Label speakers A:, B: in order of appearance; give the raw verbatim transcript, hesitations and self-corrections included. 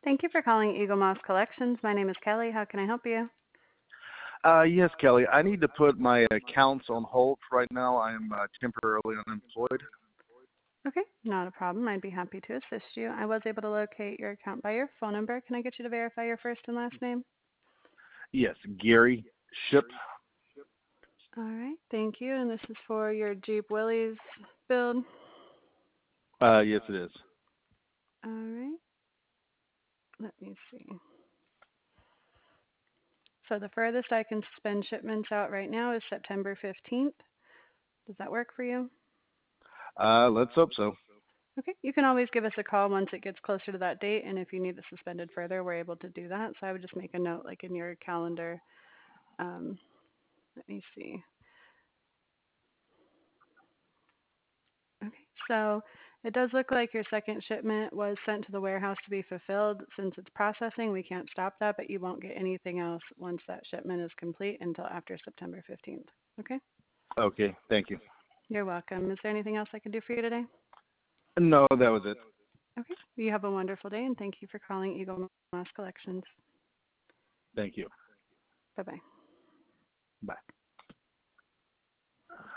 A: Thank you for calling Eagle Moss Collections. My name is Kelly. How can I help you?
B: Uh, yes, Kelly. I need to put my accounts on hold right now. I am uh, temporarily unemployed.
A: Okay, not a problem. I'd be happy to assist you. I was able to locate your account by your phone number. Can I get you to verify your first and last name?
B: Yes, Gary Ship.
A: All right, thank you. And this is for your Jeep Willys build.
B: Uh, yes, it is.
A: All right, let me see. So the furthest I can spend shipments out right now is September fifteenth. Does that work for you?
B: Uh, let's hope so.
A: Okay, you can always give us a call once it gets closer to that date, and if you need it suspended further, we're able to do that. So I would just make a note, like in your calendar. Um, let me see. Okay, so it does look like your second shipment was sent to the warehouse to be fulfilled. Since it's processing, we can't stop that, but you won't get anything else once that shipment is complete until after September fifteenth. Okay?
B: Okay, thank you.
A: You're welcome. Is there anything else I can do for you today?
B: No, that was it.
A: Okay. You have a wonderful day, and thank you for calling Eagle Moss Collections.
B: Thank you.
A: Bye-bye.
B: Bye.